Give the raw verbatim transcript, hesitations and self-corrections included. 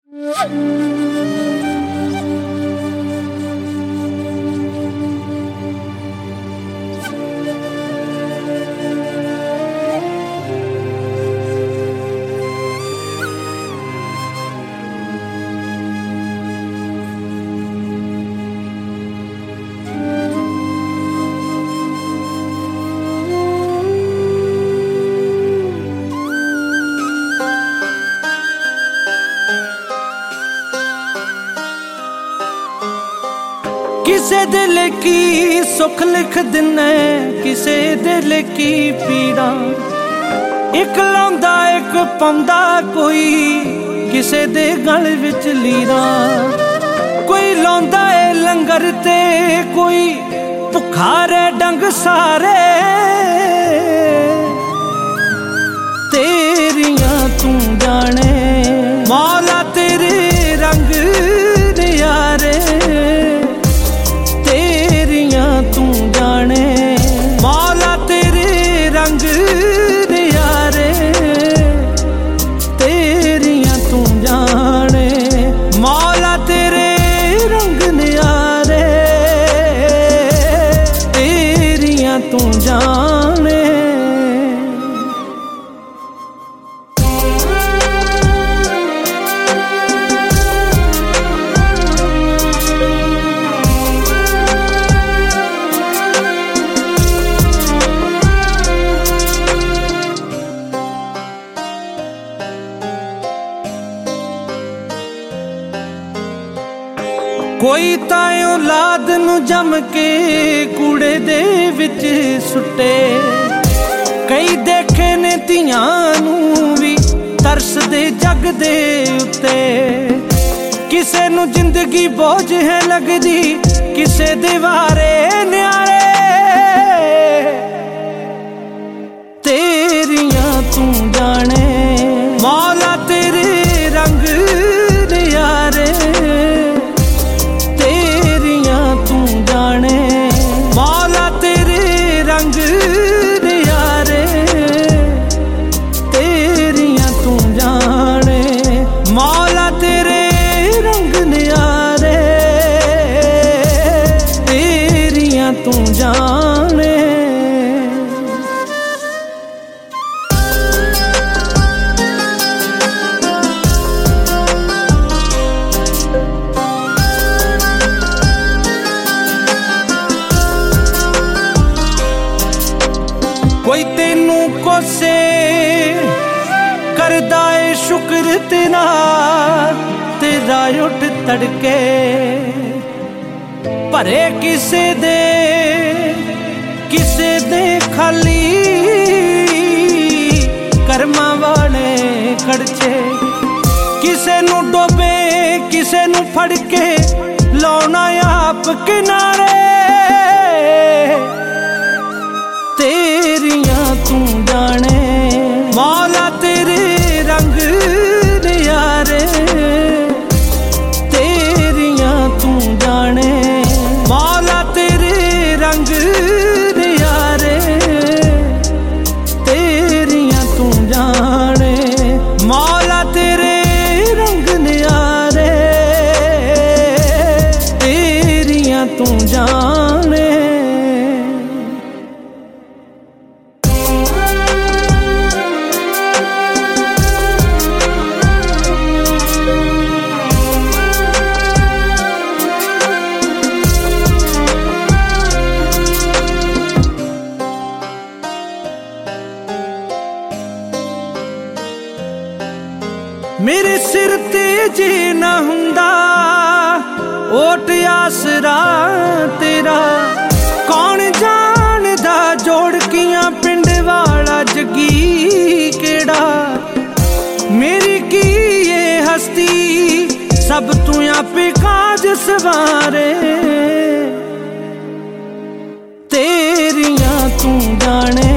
किसे दिल की सुख लिख दिने, किसे दिल की पीड़ा। एक लांदा एक पांदा कोई, किसे दे गल विच लीरा। कोई लांदा है लंगर ते कोई भुखा रह डंग सारे। तेरियां तू जाने मौला तेरे रंग नियारे। तू जाने मौला तेरे रंग नियारे। तेरियां तू जाने मौला तेरे रंग नियारे। तेरियां तू जाने। कोई ताए औलाद नू जम के कूड़े दे विच सुट्टे। कई देखे ने तियां नू भी तरस दे जग दे उत्ते। किसे नू जिंदगी बोझ है लगदी, किसे दीवारे न्यारे। तेरियां तू जाने मौला तेरे रंग नियारे। मौला तेरे रंग नियारे। तेरियां तू जाने मौला तेरे रंग नियारे। तेरियां तू जाने। कोई तेनू कोसे करदा है शुक्र तेरा, तेरा उठ तड़के। भरे किसे दे किसे दे खाली, कर्मा वाले खड़चे। किसे नू डोबे किसे नू फड़ के लाउना आप किनारे। तेरियां तू जाने मौला तेरे रंग नियारे। तेरियां तू जाने मौला तेरे रंग नियारे। तेरियां तू जाने मौला तेरे रंग नियारे। तेरियां तू जाने। मेरे सिर ते जे ना हुंदा ओट आसरा तेरा। कौन जानदा जोड़कियां पिंड वाला जगी केड़ा। मेरी की ये हस्ती सब तू आपे काज सवारे। तेरियां तू जाने